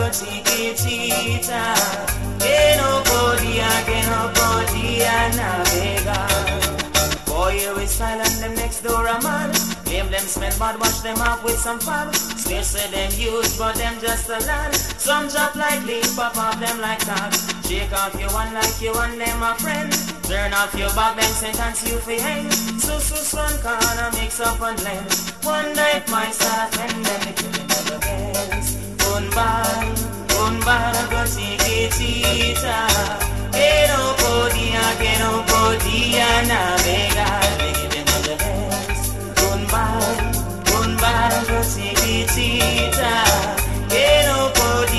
chiquitita, que no podía navegar. Boy, you is silent, them next door a man. Blame them smell bad, wash them up with some fab. Swear say them huge, but them just a lad. Some drop like leaf, pop off them like that. Shake off your one like you and them a friend. Turn off your back, them sentence you for hang. So one corner mix up and blend. One night my start and then they kill another best. Un bar, go chiquitita. Que no podía navegar. They give another best. Un bar, go chiquitita. Que no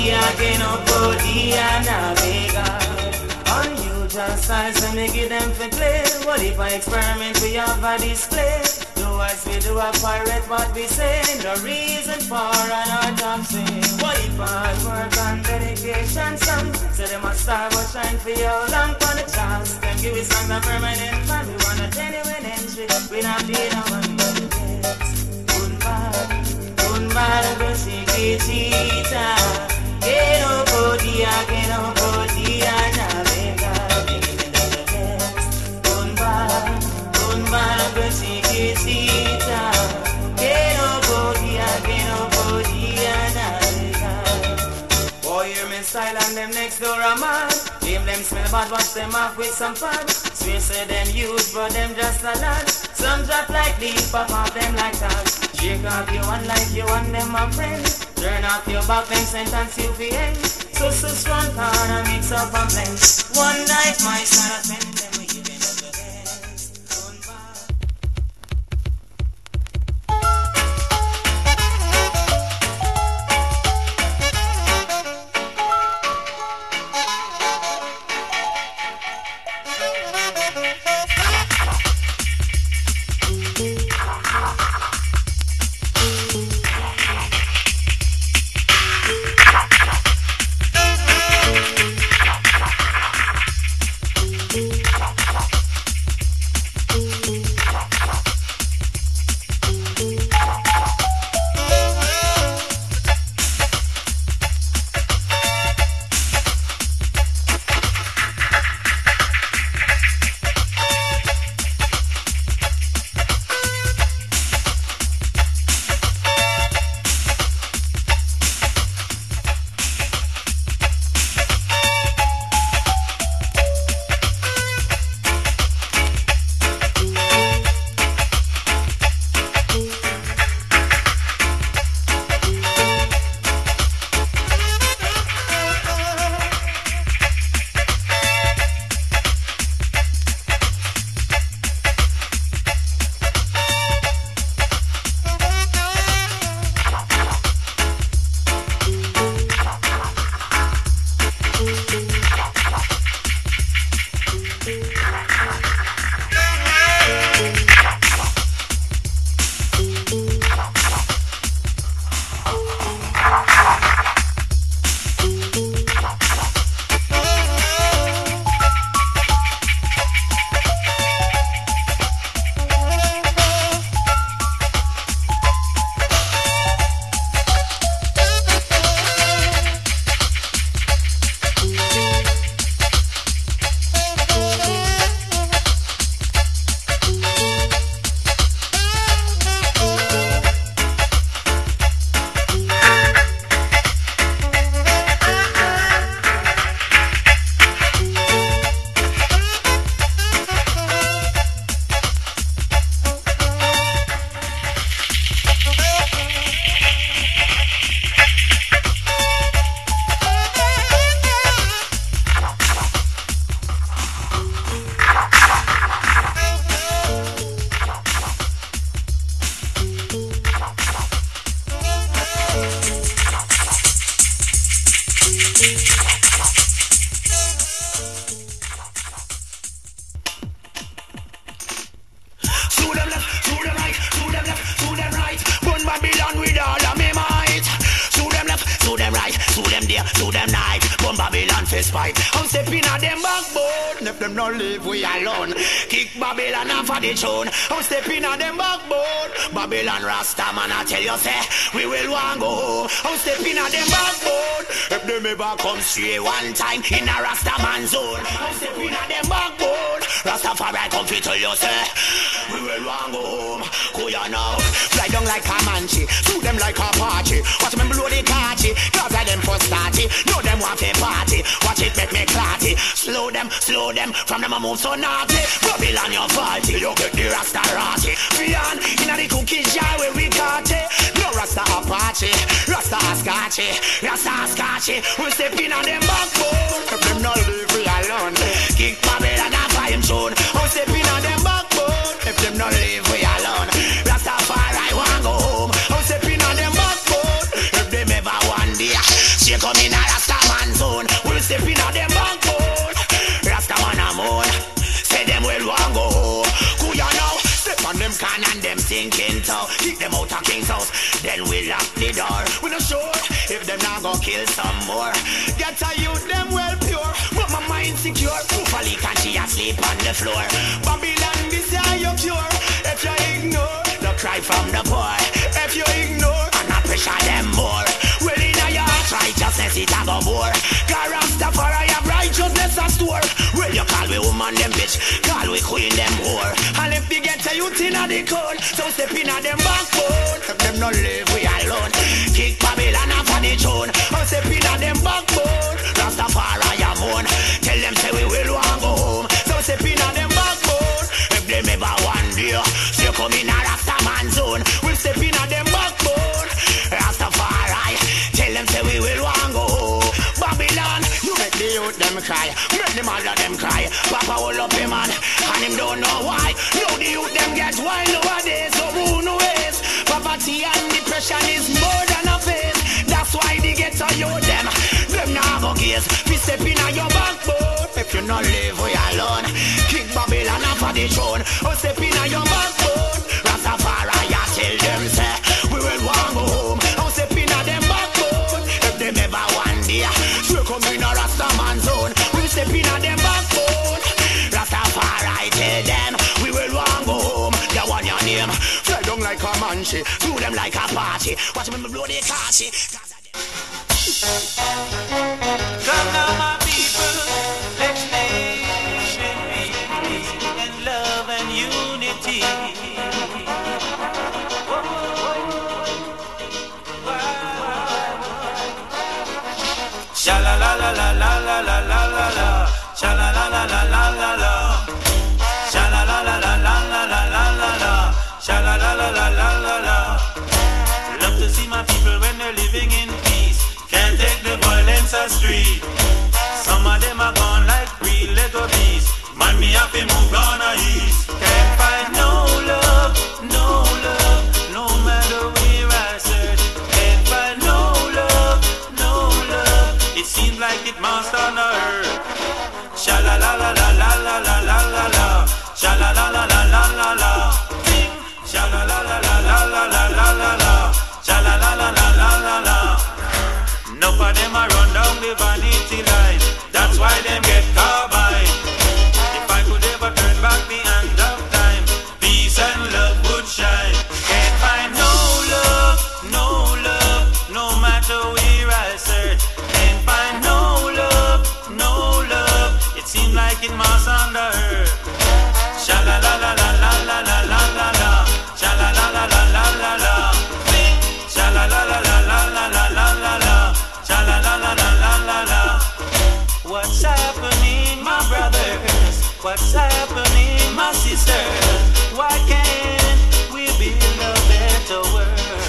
podía navegar. Unusual styles and me give them for play. What if I experiment we have a display? Do as we do a pirate what we say. No reason for an autumn sing. What if I work on dedication song? Say them a star but shine for you long for the chance. Them give us songs a permanent man. We wanna genuine entry. We not be no one yes. Un bar, go chiquitita. Que no podía navegar. Un bar, go chiquitita. Que no podía navegar. Boy, hear me style and them next door a man. Blame them smell bad, wash them off with some fab. Swear say them huge, but them just a lad. Some drop like leaf, pop off them like that. Shake off your one like you and them a friend. Turn off your back, them sentence you for end. So strong corner mix up and blend. One night my son a spend them we give him the best. to them night, from Babylon fist fight. I'm stepping on them backbone. If them not live, we alone. Kick Babylon off of the throne. I'm stepping on them backbone. Babylon Rasta man, I tell you say, we will want go home. I'm stepping on them backbone. If them ever come straight one time in a Rasta man zone, I'm stepping on them backbone. Rastafari come fit to you say, we will want go home. Go ya now, fly down like a manchi, shoot them like a party. Watch them blow the party, cause I them for starty. Know them want a party, watch it make me clarty. Slow them, from them a move so naughty. Babylon your faulty, you get the Rasta ratty. Beyond, inna the cookie jar where we got it. No Rasta Apache, Rasta Ascachi, Rasta Ascachi. We stepping on them backbone. If them not leave we alone, kick Babylon off by him soon. We stepping on them backbone. If them not leave we alone, Rastafari want go home. We stepping on them backbone. If them ever one day, she come in a Rasta man zone. We stepping on them backbone. Rasta man a moon, say them will want go home. Who you know? Step on them can and them sinking toe. Kick them out of King's house, then we lock the door. We not sure if them not go kill some more. Get a youth them well pure, but my mind secure. Properly can she asleep on the floor. Babylon this year you pure. If you ignore, no cry from the poor. If you ignore, and not pressure them more. Well in a your heart righteousness it a go more. Cause Rastafari have righteousness a store. Well you call we woman them bitch, call we queen them whore. And if they get a youth in a the cold, so step in a them backbone. If them not live we alone, kick Babylon off of the throne. So step in a them backbone. Rastafari a moan, tell them say we will want go home. So step in a them backbone. If them ever one day, still come in a Rasta man zone. We'll step in a them backbone. Rastafari, tell them say we will want go home. Babylon, you make the youth them cry, make the mother them cry. Papa hold up him man, and him don't know why. Now the youth them get wild nowadays, so who knows? Poverty and depression is more than a phase. That's why they get to you them now go gaze. We step in on your backbone. If you not live we alone, kick Babylon off of the throne. Oh step in on your backbone. Rastafari I tell them say, we will want go home. Oh step in on them backbone. If them ever one day, we come in a Rasta man zone. We step in on them backbone. Rastafari tell them, we will want go home. That one your name, fly down like a manchi, do them like a party. Watch them blow the party. Come now, my people, let's live in peace and love and unity. Sha la la la la la la la la la la, sha la la la la la la la, sha la la la la la la la la la la, sha la la la la la la la. Love to see my people when they're living in peace. Can't take the violence a street. Some of them are gone like real Lego beasts. Man, me have to move on a east. Can't find no love, no matter where I search. Can't find no love. It seems like it must on the earth. Sha la la la la la la la la la la. Sha la la la la la la la. Sha la la la la la la la la la la. Sha la la la la la la la. Enough of them a run down the vanity line. That's why them get carbine. If I could ever turn back the hand of time, peace and love would shine. Can't find no love, no matter where I search. Can't find no love. It seems like it must on the earth. Sha la la la la la la la la la la. Sha la la la la la la la. Sha la la la la la la la la la la. Sha la la la la la la la. What's happening, my brothers? What's happening, my sisters? Why can't we build a better world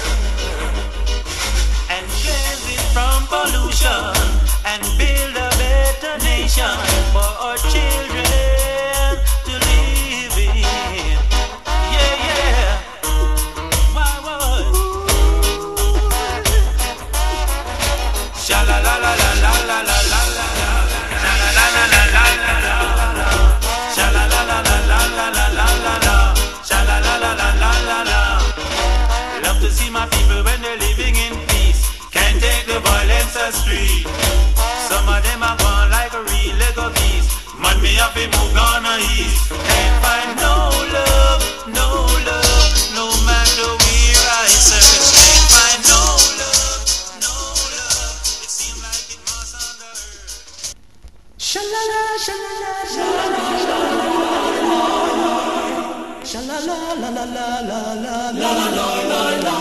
and cleanse it from pollution and build a better nation for our children to live in? Yeah. Why was? Sha la la la la la la la la la. Sha la la la la la la la. Sha la la la la la la la la la. Sha la la la la la la la. Love to see my people when they're living in peace. Can't take the violence a street. have to move on east. Can't find no love, no love, no matter where I search. Can't find no love, no love. It seems like it must on the earth. Shalala, shalala, shalala, shalala, la la la la la la la la.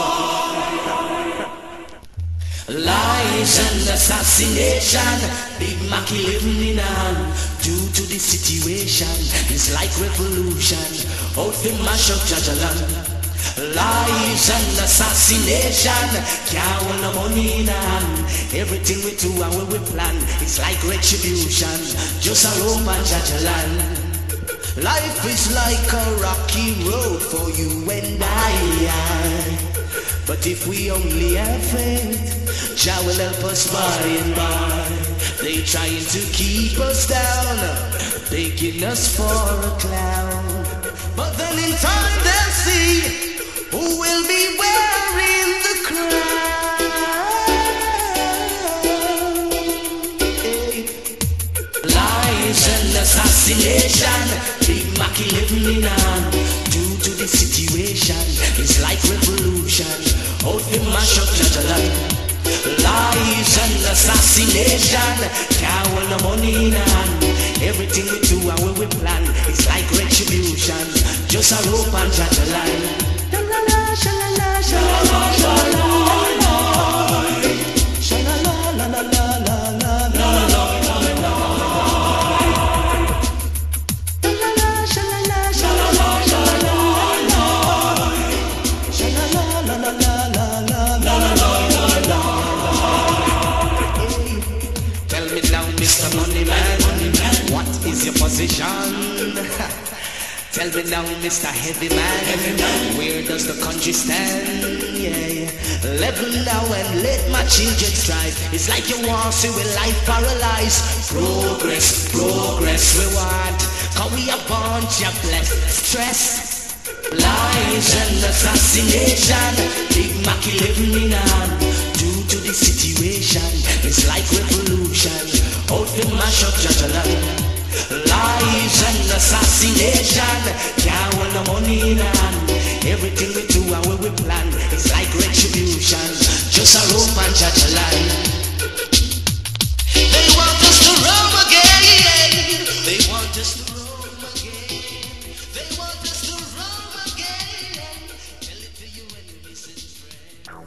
Lies and assassination, Big Mackie living in a hand. Due to the situation, it's like revolution. Out the mash up Jajaland. Lies and assassination, can't hold no money in a hand. Everything we do and what we plan, it's like retribution. Just a rope and Jajaland. Life is like a rocky road for you and I. But if we only have faith, Jah will help us by and by. They trying to keep us down, taking us for a clown. But then in time they'll see who will be wearing the crown. Hey. Lies and assassination, Big Mackie living in on. Due to the situation, it's like revolution. Out the mash up Jajaland. Lies and assassination, can't hold no money in hand. Everything we do and what we plan, it's like retribution. Just a rope and Jajaland. Shalala, shalala, shalala, shalala, shalala, la la la la la la la. Mr. Money Man, what is your position? Tell me now, Mr. Heavy Man, where does the country stand? Yeah, level now and let my children strive. It's like you want to see with life paralyzed. Progress, progress we want, cause we a bunch of blessed stress. Lies and assassination, Big Mackie living in on. Due to the situation, it's like revolution. Out the mash up Jajaland. Lies and assassination, can't hold no money in hand. Everything we do and what we plan, it's like retribution. Just a rope and Jajaland. They want us to roam again. They want us to roam again. They want us to roam again. Tell it to you when you listen, friend.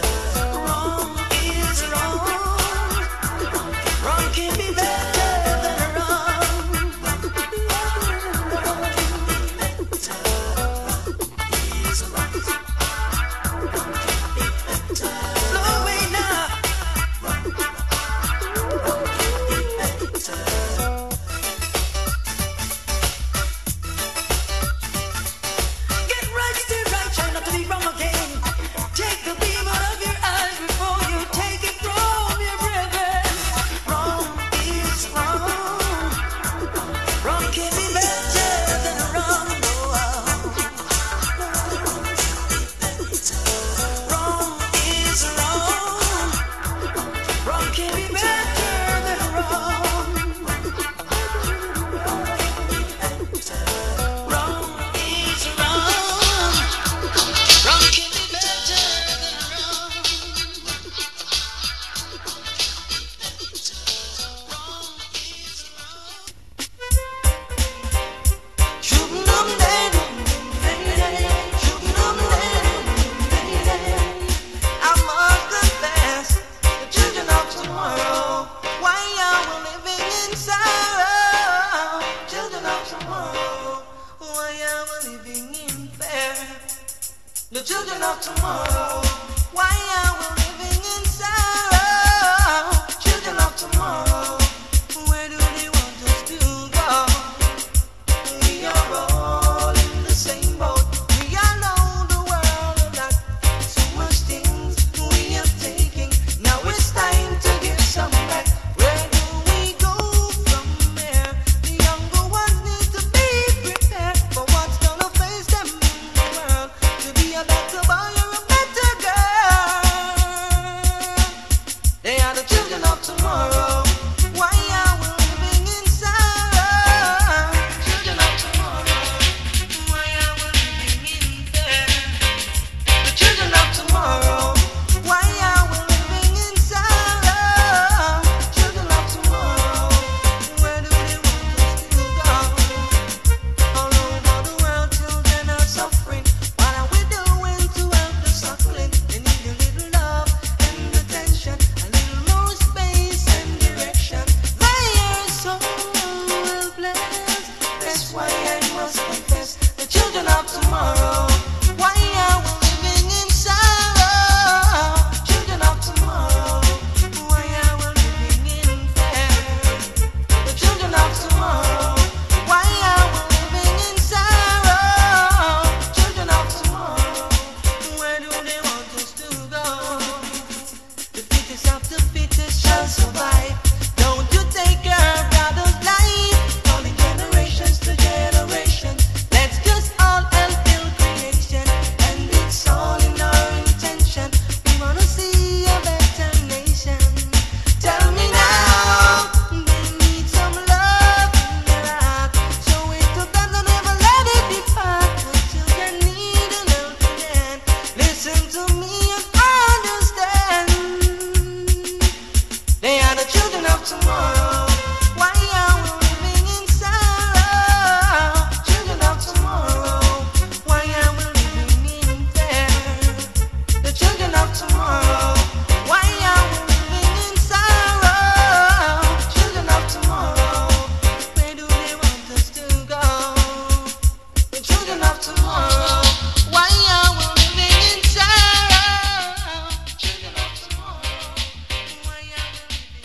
Wrong can be better. The children of tomorrow, why are we living in sorrow? Children of tomorrow, where do they want us to go? We are all in the same boat. We all know the world that so much things we are taking. Now it's time to give some back. Where do we go from here? The younger ones need to be prepared for what's gonna face them in the world. To be a better boy or a better girl. They are the children of tomorrow. Why are we living in sorrow? Children of tomorrow. Why are we living in fear? The children of tomorrow. Why are we living in sorrow? Children of tomorrow. Where do they want us to go? All over the world, children are suffering. What are we doing to help the suckling? They need a little love and attention, a little more space and direction. They are so helpless. That's why I must confess, the children of tomorrow. Why are we living in sorrow? Children of tomorrow. Why are we living in fear? The children of tomorrow. Why are we living in sorrow? Children of tomorrow. Where do they want us to go? The fittest of the fittest shall survive. Don't you take your brother's life. Calling generations to generations. Let's just all help build creation. And it's all in our intention. We wanna see a better nation. Tell me now, they need some love in their heart. Show it to them and never let it depart. The children need a helping hand. Listen to me and understand. They are the children of tomorrow. Why are we living in sorrow? Children of tomorrow. Why are we living in fear? The children of tomorrow. Why are we living in sorrow? Children of tomorrow. Where do they want us to go? The children of tomorrow. Why are we living in sorrow? Children of tomorrow. Why are we living in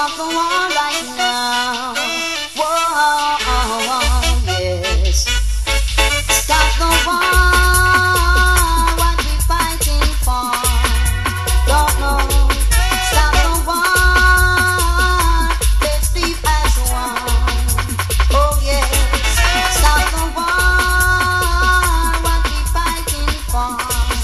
stop the war right now. Whoa, yes. Stop the war, what we fighting for? Don't know. Stop the war, let's live as one. Oh yes. Stop the war, what we fighting for?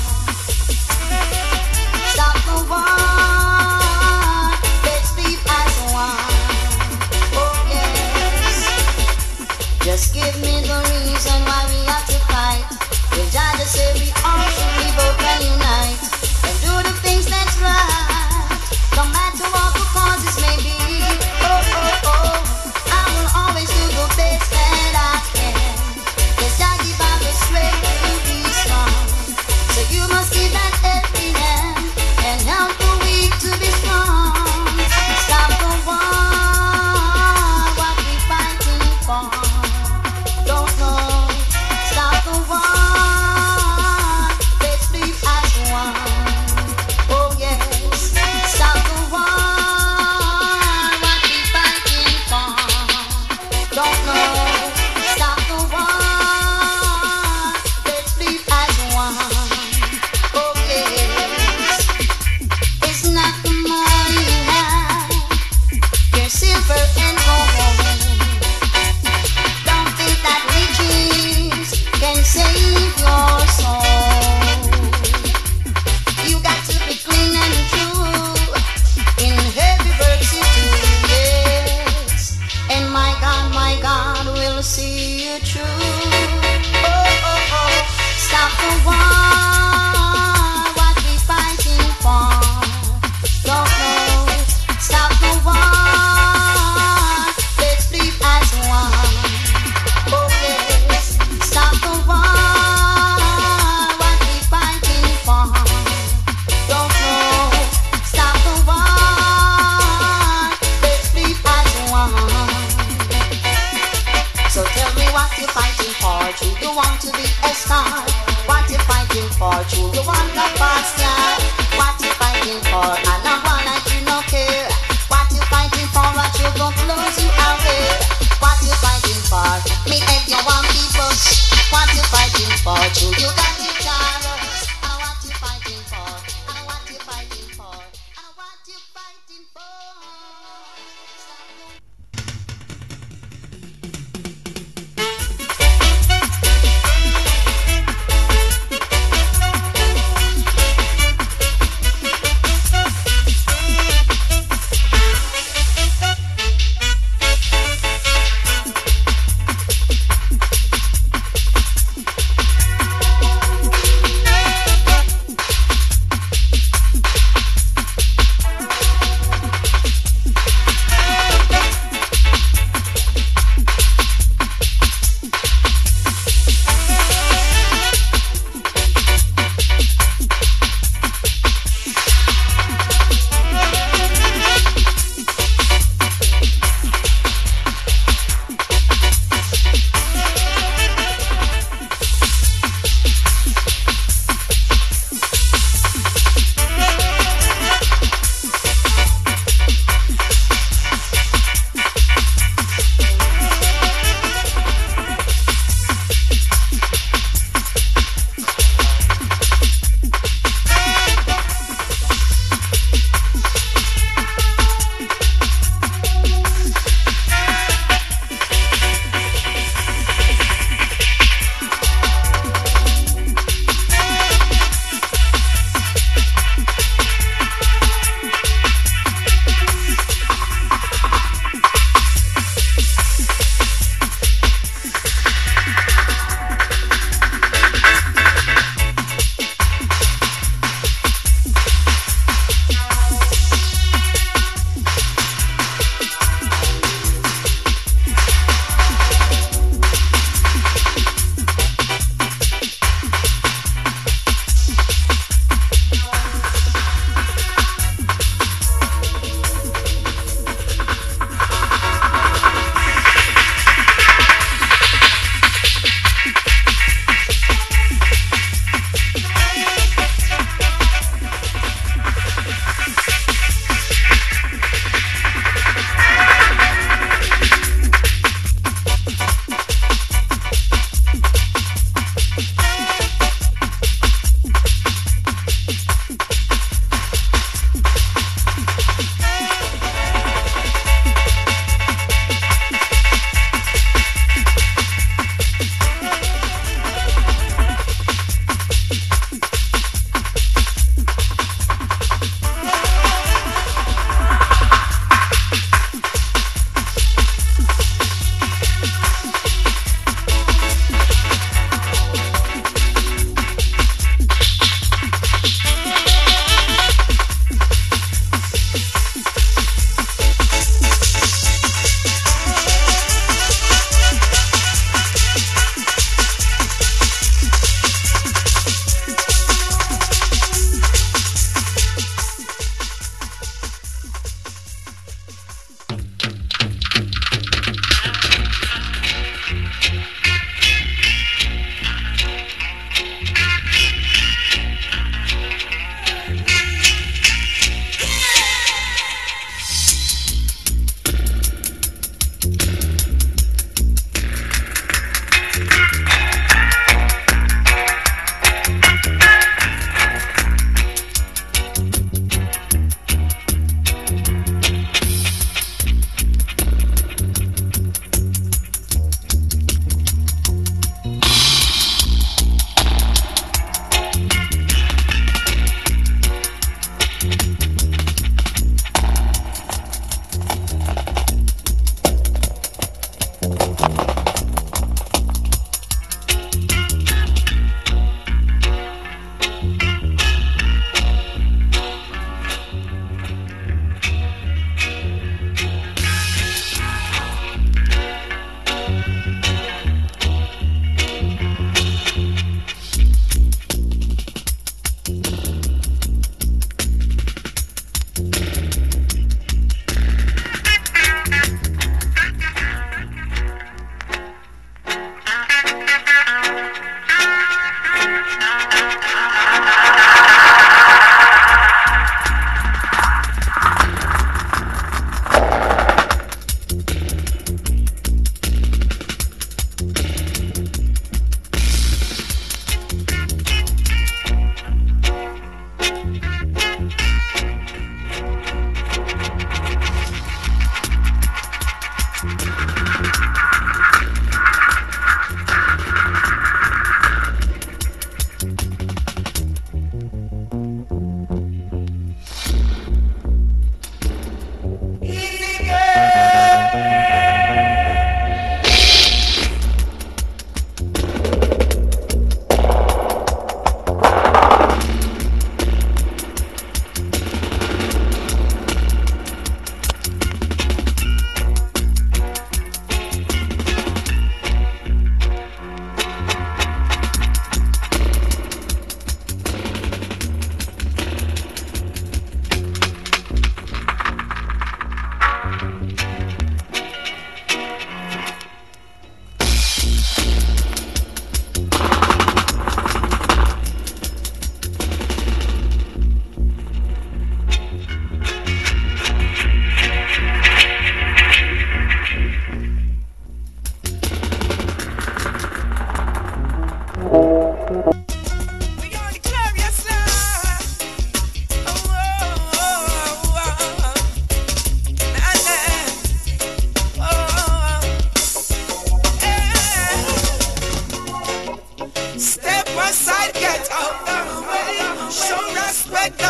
Stop the war, let's live as one. Oh yes. Just give me the reason why we have to fight. The judge say we all should be both and unite and do the things that's right, no matter what the causes may be. Oh, oh, oh, I will always do the best that I can. Yes, I give out the strength to be strong. So you must give that helping hand and help the weak to be strong. Stop the war, what we fighting for? Don't know. Stop the war, let's live as one. Oh yes. Stop the war, what we fighting for? Don't know. Stop the war, let's live as one. Oh yes. It's not the money you have, your silver and gold. Don't think that riches can save your soul. You got to be clean and true in every verse you do, yes. And my God will see you through. Oh, oh, oh. Stop the war, what we fighting for? Don't know. Stop the war, let's live as one. Oh yes. Stop the war, what we fighting for? Don't know. Stop the war, let's live as one. So tell me what you're fighting for. Do you want to be a star? What you fighting for? Do you want a pastor? What you fighting for? And I want that you no care. What you fighting for? What you gon' close you away? What you fighting for? Me and you want people. What you fighting for? Do you got the chance? And what you fighting for? And what you fighting for? And what you fighting for?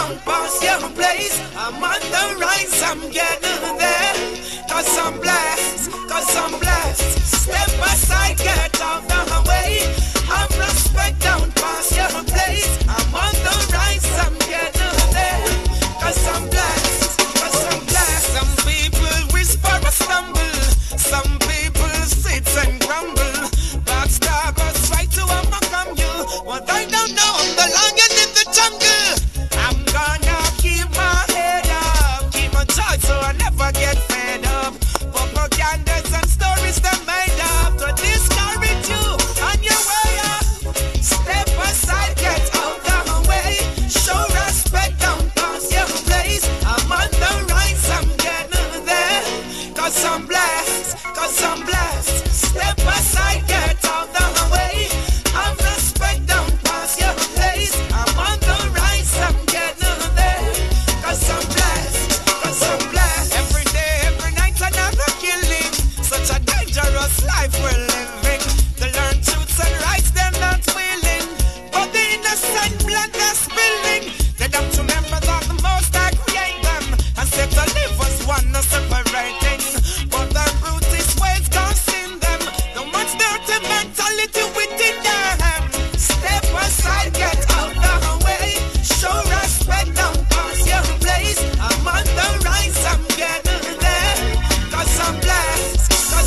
down past your place. I'm on the rise, I'm getting there. Cause I'm blessed, step aside, get out the way. I'm respect down past your place. I'm on the rise, I'm getting there. Cause I'm blessed. Some people whisper or stumble, some people sit and grumble. Backstabbers try to overcome you. What I don't know, I'm the lion in the jungle. I'm gonna keep my head up, keep my joy so I never get fed up. Propagandas and stories that made up to discourage you on your way up. Step aside, get out the way. Show respect, don't pass your place. I'm on the rise, I'm getting there. Cause I'm blessed. Step aside, get out the way. I'm respect, don't pass your place. I'm on the rise, I'm getting there. Cause I'm blessed. Every day, every night, another killing. Such a dangerous life we're living. To learn truths and rights, they're not willing. But the innocent blood they're spilling. They don't remember that the Most High created them and said to live as one, no separating. But the brutish ways causing them. No much dirty mentality within them. Step aside, get out the way. Show respect, don't pass your place. I'm on the rise, I'm getting there. Cause I'm blessed.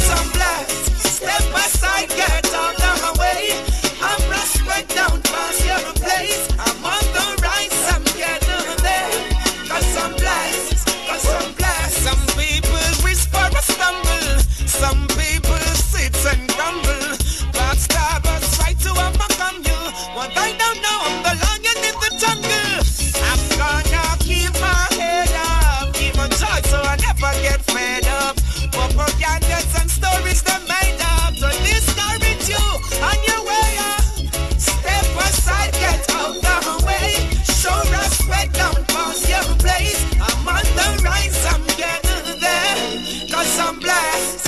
Step aside, get out the way. I'm respect, don't pass your place. I'm on the rise, I'm getting there. Cause I'm blessed. Some people whisper or stumble, some people sit and grumble. Backstabbers try to overcome you. What I don't know, I'm the lion in the jungle. I'm gonna keep my head up, keep my joy so I never get fed up. Propagandas and stories that made up to discourage you on your way up. Step aside, get out the way. Show respect, don't pass your place. I'm on the rise, I'm getting there. Cause I'm blessed.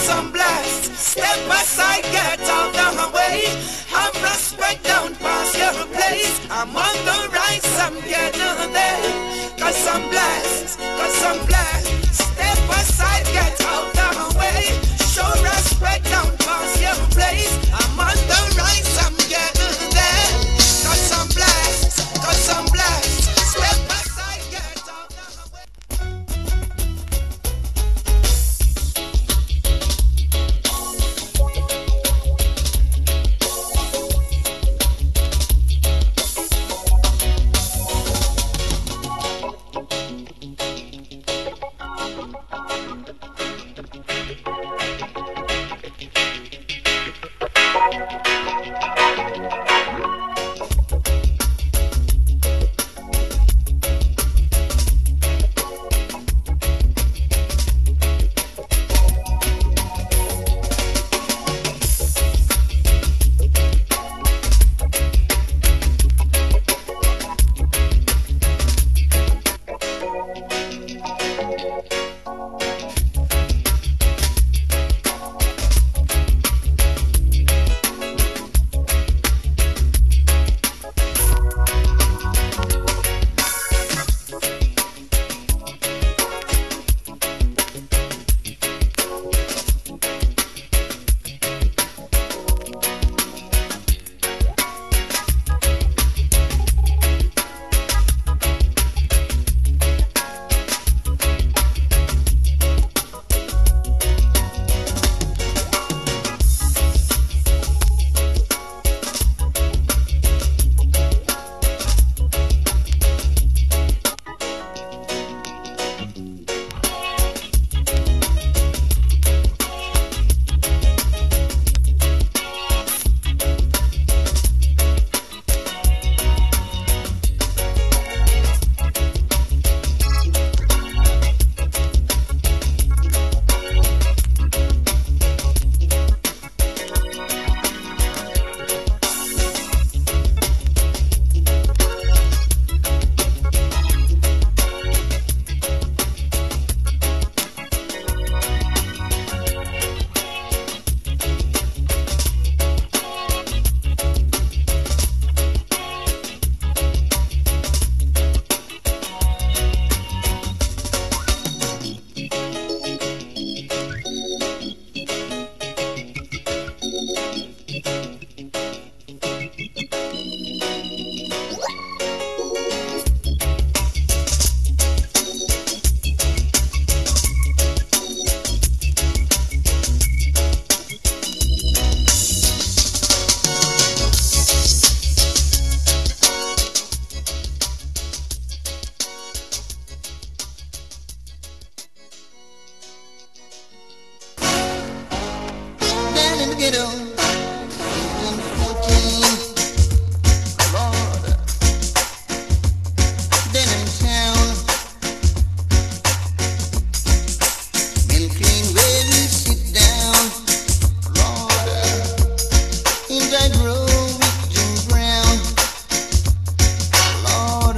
Step aside, get out the way. I'm respect, don't pass your place. I'm on the rise, I'm getting there. Cause I'm blessed. Step aside, get out the way. Show respect, don't pass your place. I'm on the rise, I'm getting there. Cause I'm blessed. Step aside, get out the way. ghetto. Kingston 14. Lord. Denham Town. Milk Lane where we sit down. Lord. Inside Grove with Jim Brown. Lord.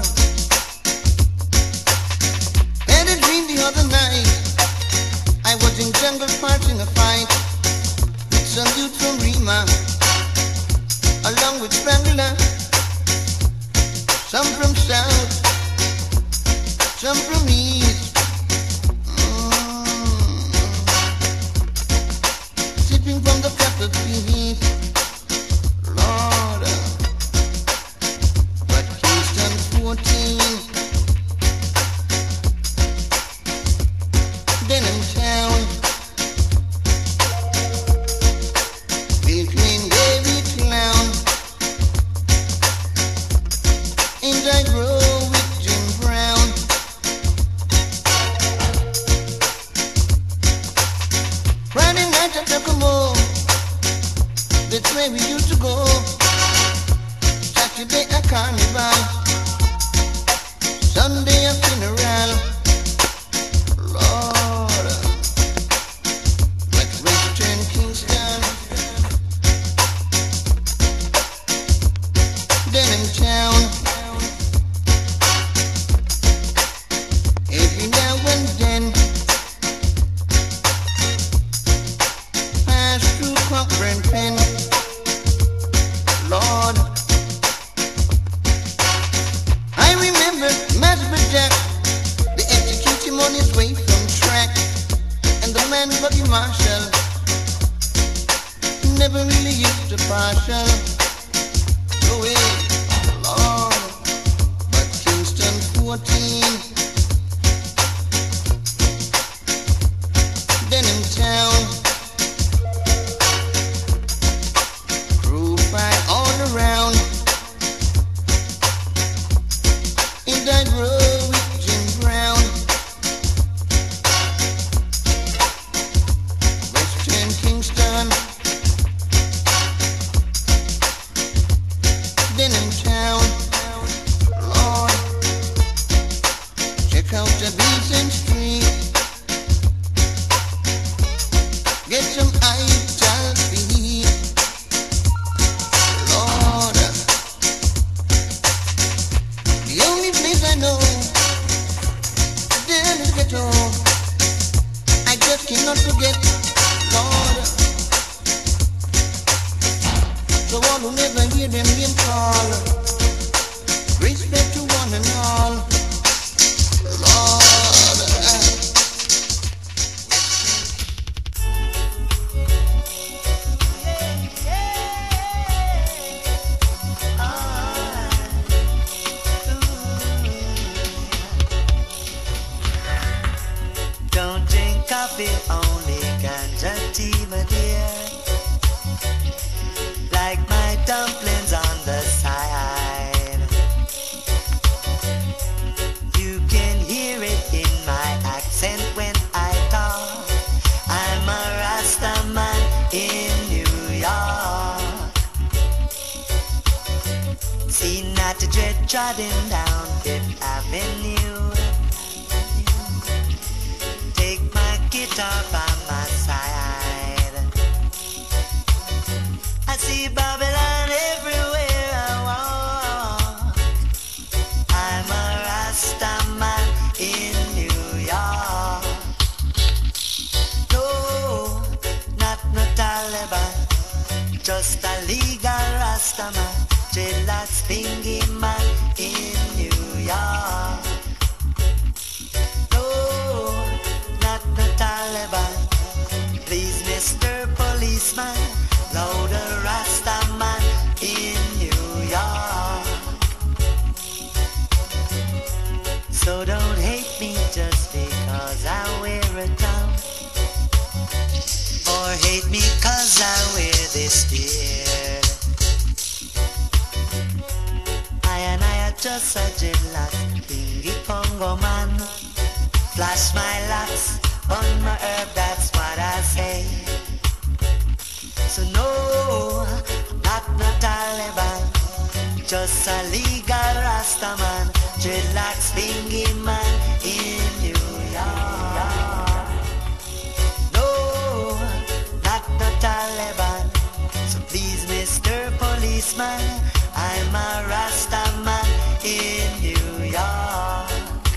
Had a dream the other night. I was in Jungle Park in a fight with some dude from Rima, along with Spangler. Some from South, some from East. Sipping from the cup of peace. Lord, but Kingston 14. Denham Town, Bill Clean, David Clown, Inside Row with Jim Brown. Friday night at Tacoma, that's where we used to go. Saturday a carnival, Sunday a funeral. Lord, like Western Kingston, Denham Town. Every now and then, pass through Cochrane Pen. Lord, I remember Master Jack. They execute him on his way from track, and the man Buddy Marshall never really used to partial. Go away, Lord, but Kingston 14, Denham Town, crew fight all around, in that row with Jim Brown. Western Kingston, Denham Town. Lord, check out the Beeson Street. Get some idle feet. Lord, the only place I know, there is ghetto. I just cannot forget, Lord. So all who never hear them name call, respect to one and all. Lord, Don't drink coffee, only ganja tea, my dear. Like my dumplings on the side. You can hear it in my accent when I talk. I'm a Rasta man in New York. See Natty Dread trotting down Fifth Avenue. Take my guitar by my side. I see Babylon everywhere I walk. I'm a Rasta man in New York. No, not no Taliban, just a legal Rasta man, dreadlocks thingy man in New York. No, not the Taliban. Please, Mr. Policeman, louder Rasta man in New York. So don't hate me just because I wear a gown, or hate me cause I wear this beard. I just a dreadlock thingy Congo man. Flash my locks on my herb, that's what I say. So no just a legal Rastaman, dreadlocks bingy man in New York. No, not the Taliban. So please, Mr. Policeman, I'm a Rastaman in New York.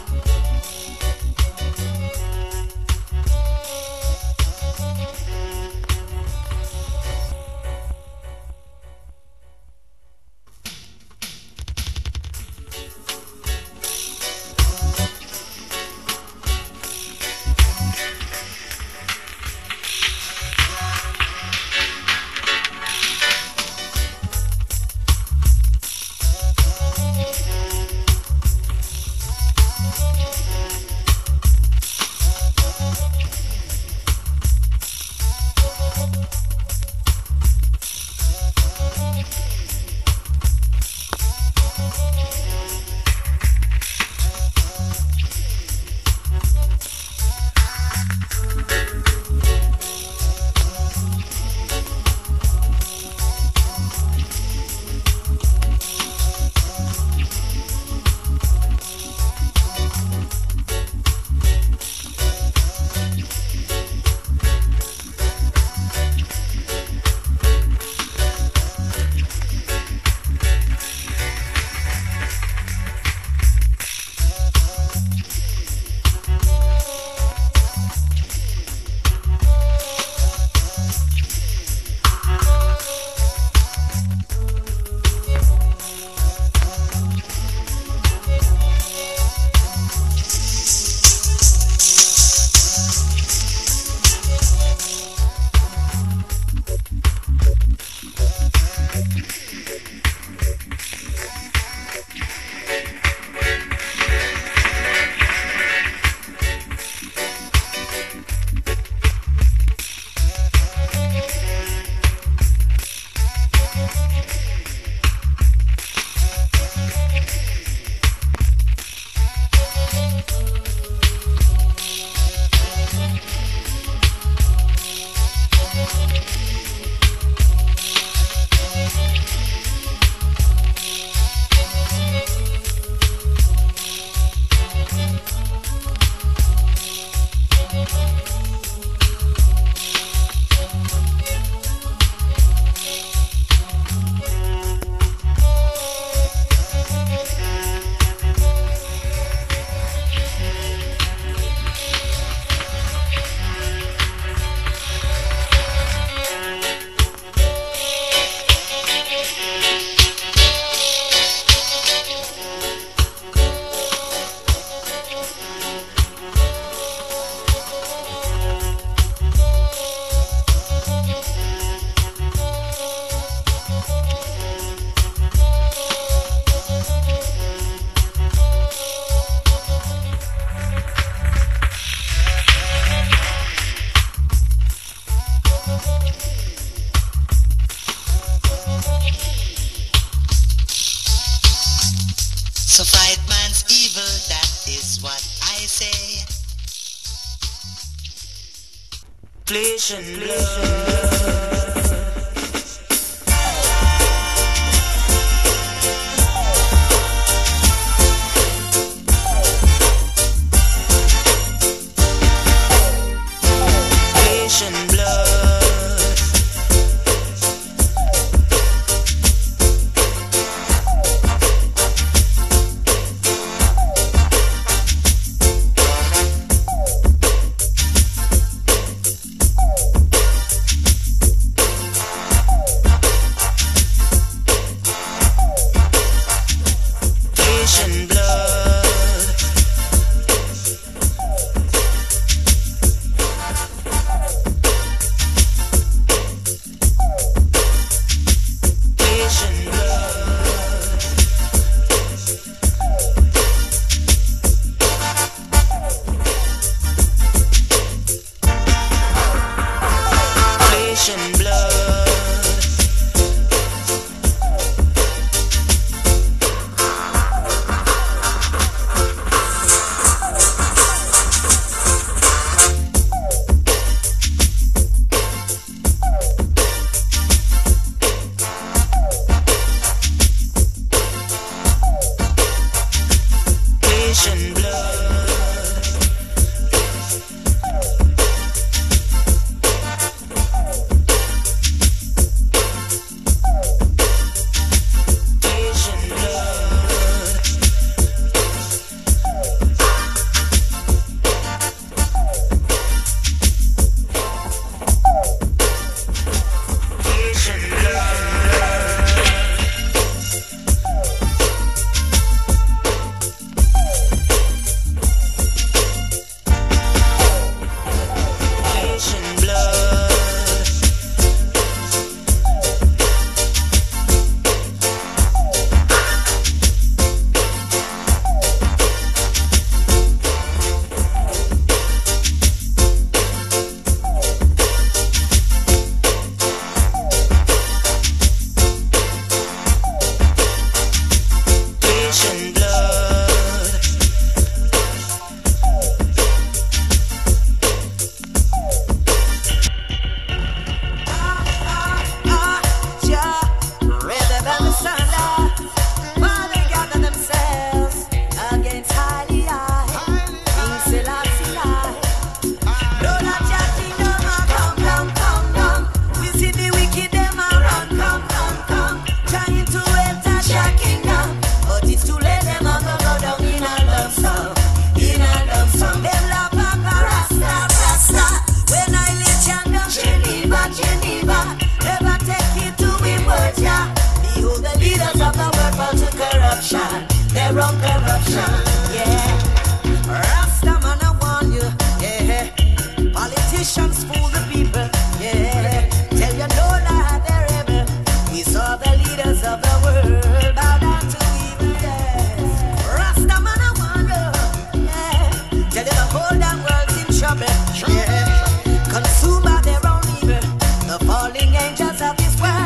So fight man's evil, that is what I say. Flesh and blood. run corruption. Yeah, Rastaman, I warn you. Yeah, politicians fool the people. Yeah, tell you no lie, they're rebel. We saw the leaders of the world bow down to evil. Yes, Rastaman, I warn you. Yeah, tell you the whole damn world's in trouble. Yeah, consumed by their own evil. The falling angels of this world.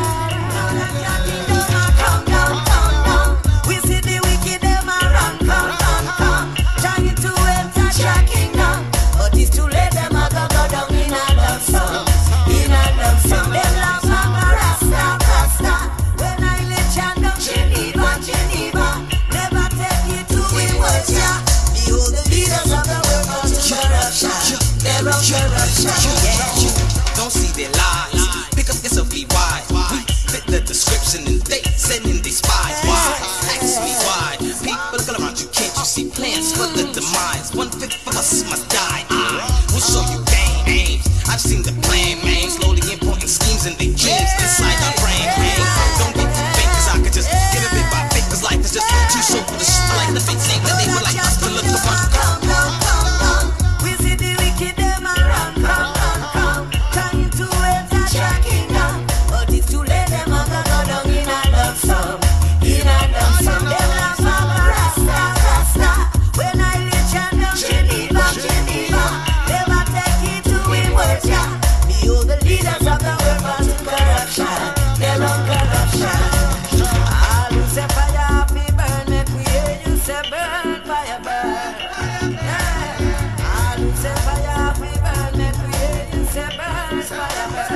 Come down, come down. We see the wicked them a run, come, trying to enter your kingdom, but it's too late. Them a go down in a love song, in a love song. Them love song a rasta. When I let you down, Geneva, never take you to it was ya. Behold the leaders of the world on corruption, they're on corruption. Yeah. Don't see their lies. Pick up yourself, be wise. We fit the description and they sending they spies. Why? Ask me why. People look around you, can't you see plans for the demise? 1/5 of us must die. I will show you game aims. I've seen the plan, man. Slowly importing schemes and they dreams inside our brain. Don't get too fake, cause I could just get a bit by fake, cause life is just too so for the shit. I like the fake thing that they would like us to look upon. Come down. We see the wicked them a run, come, trying to enter your kingdom, but it's too late. Them a go down in a love song, in a love song. Them love song a rasta. When I let you down, Geneva, never take it to it words, yeah. Behold the leaders of the world pass to corruption, they're on corruption. All who say fire happy burn, make we hear you say burn, fire burn. Yeah. All who say fire happy burn, make we hear you say burn, fire burn.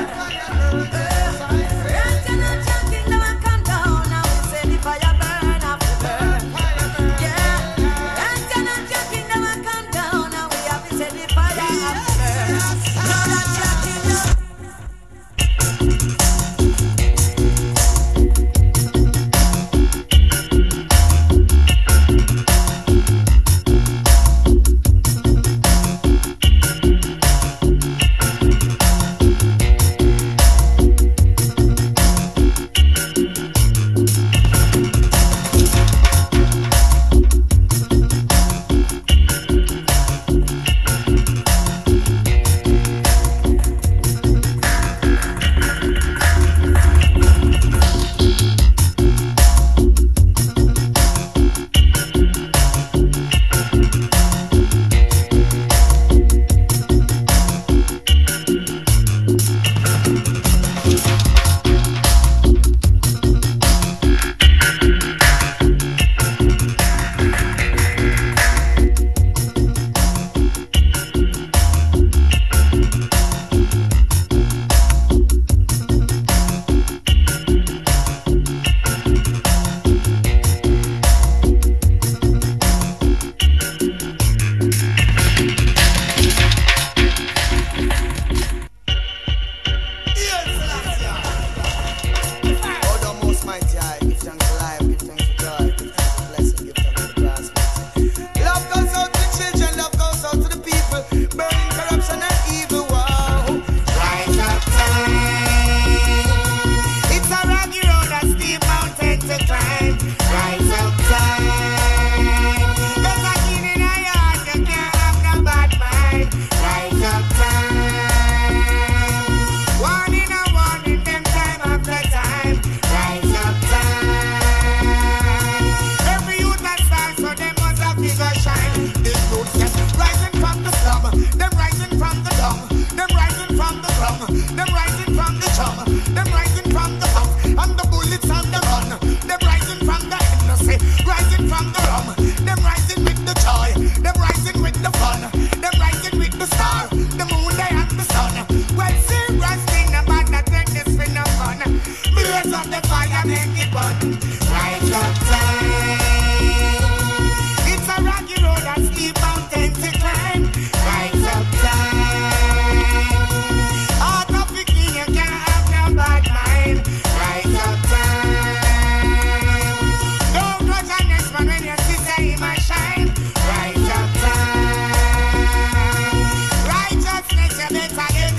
Right and not your kingdom and come down, now we say the fire burn happy burn. Yeah. Right and not your kingdom and come down, now we have to say the fire happy burn. Now that your kingdom.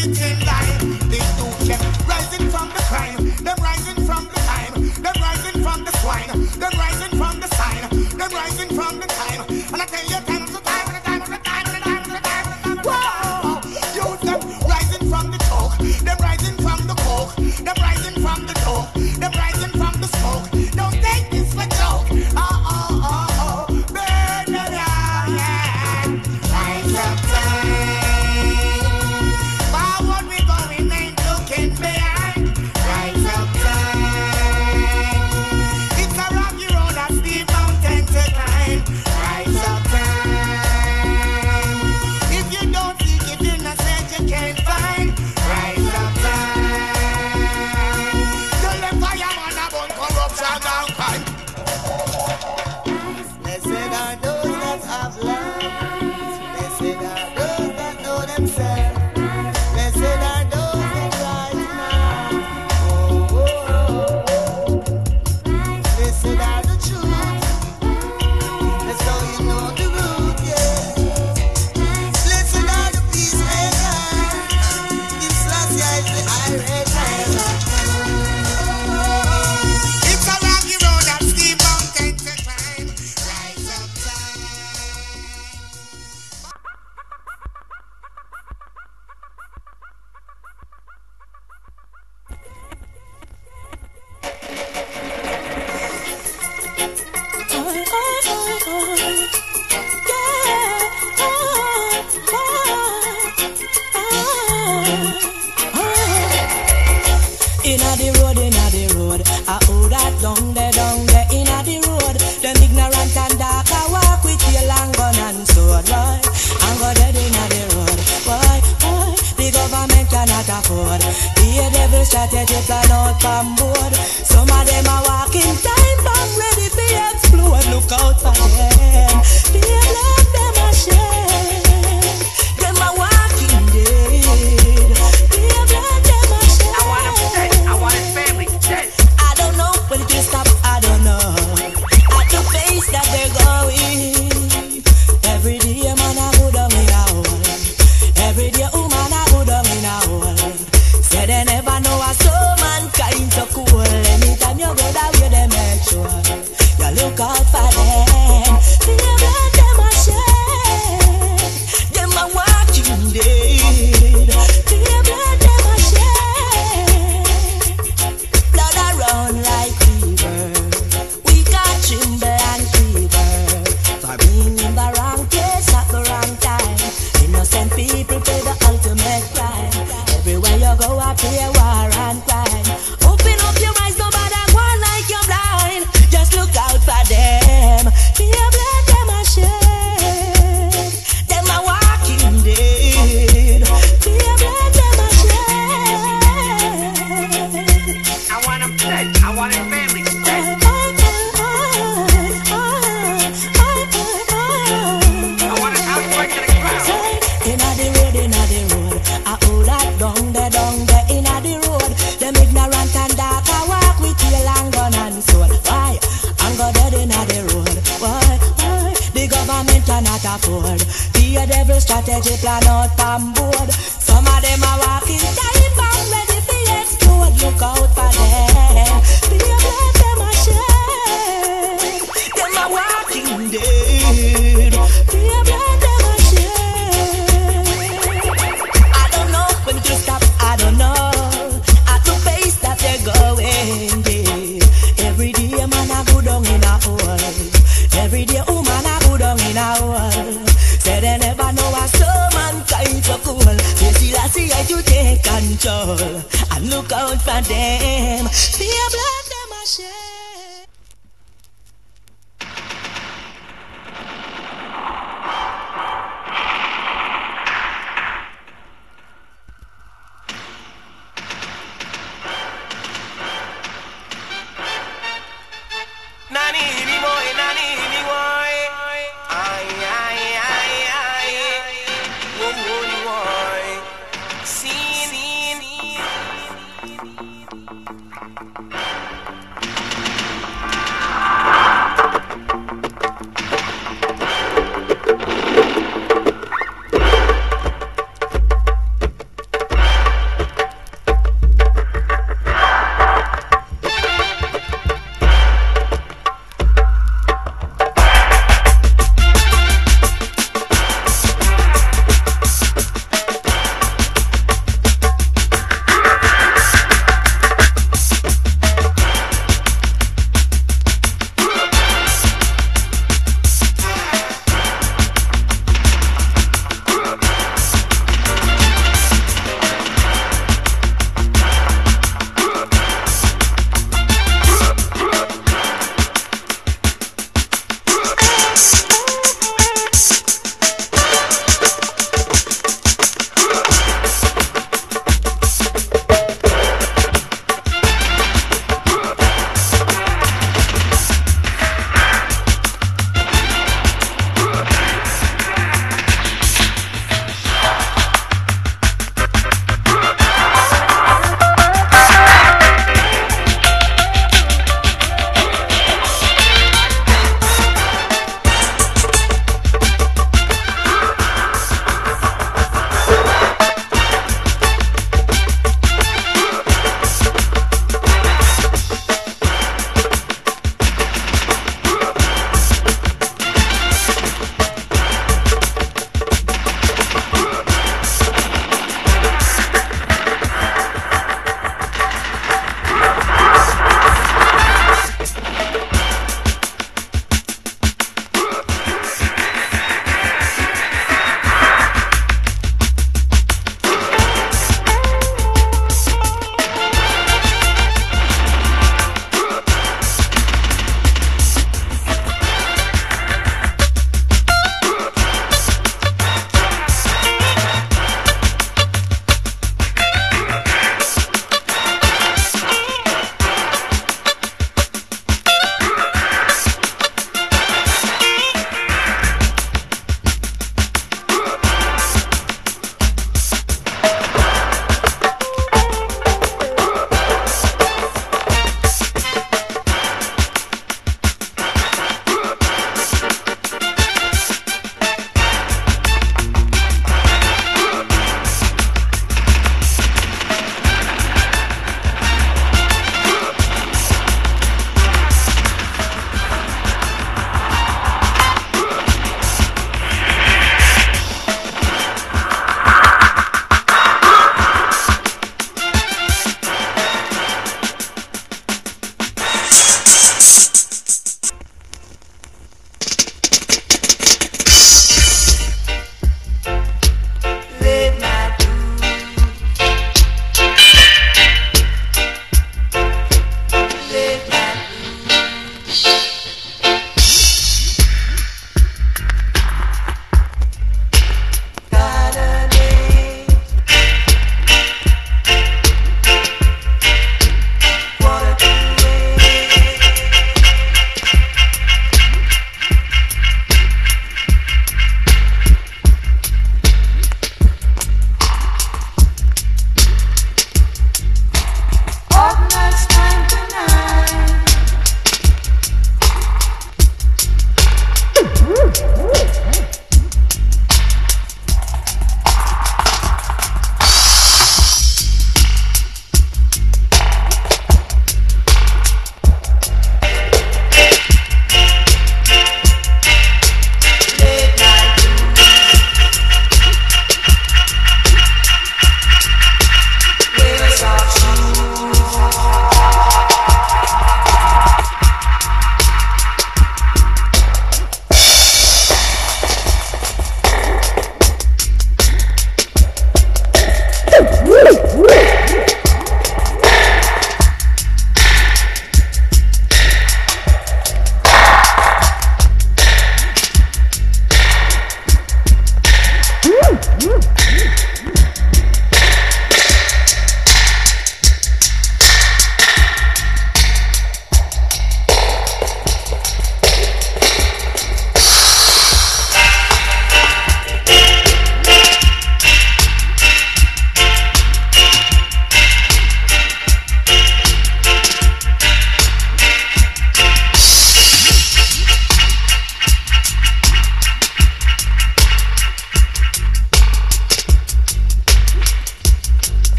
Rising from the crime, them rising from the time, them rising from rise up. It's a rocky road that steep mountain to climb. Rise up, Inna the road, I hold that down there, inna the road. Them ignorant and dark, I walk with your long gun and sword, right? I'm go dead inna the road, why? The government cannot afford. The devil strategy plan out from board. Some of them are walking time bomb ready to explode. Look out for them. They let them a shame. Them are walking dead. They let them a shame. I want him dead. I want his family dead. I don't know when it will stop, I don't know. At the pace that they're going, every day man I go down in a hole. Every day woman I go down in a hole. Say they never know a soul mankind so cool. Anytime you go that way they make sure you look out for them. They let them a shame. Them a walking dead. They let them a shame. Blood a run like fever. We got tremble and quiver for being in the wrong place at the wrong time. Innocent people pay the ultimate crime. Everywhere you go, I pay war and crime. Open up your eyes, nobody go like you're blind. Just look out for them. Be a blood, them a shame. Them a walking dead. Be a blood, them a shame. I want him dead. I want his family dead. I want his house right to the ground. Inna the road, I hold that down there, inna the road. Them ignorant and dark, I walk with your long gun and sword. Why? I'm go dead inna the road. Why? The government cannot afford. The devil strategy plan out from board. Some of them are walking time bomb ready to explode. Look out for them. Be a blood, them a shame. Them a walking dead. Be a blood, them a shame. I don't know when to stop, I don't know. At the pace that they're going, yeah. Every day man a go down in a hole. Every day woman a go down in a hole. Say they never know a soul mankind so cool. They see I see how to take control. And look out for them. Be a blood, them a shame. Nani ni boy. Ay, ay, ay, ay. Whoa, whoa, boy. See.